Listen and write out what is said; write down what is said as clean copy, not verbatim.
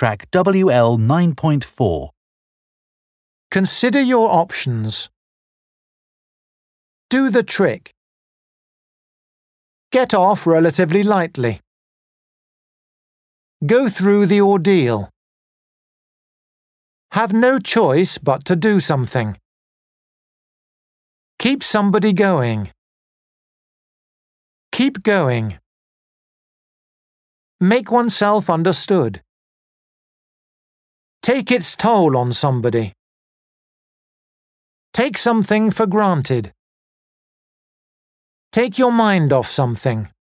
Track WL 9.4. Consider your options. Do the trick. Get off relatively lightly. Go through the ordeal. Have no choice but to do something. Keep somebody going. Keep going. Make oneself understood. Take its toll on somebody. Take something for granted. Take your mind off something.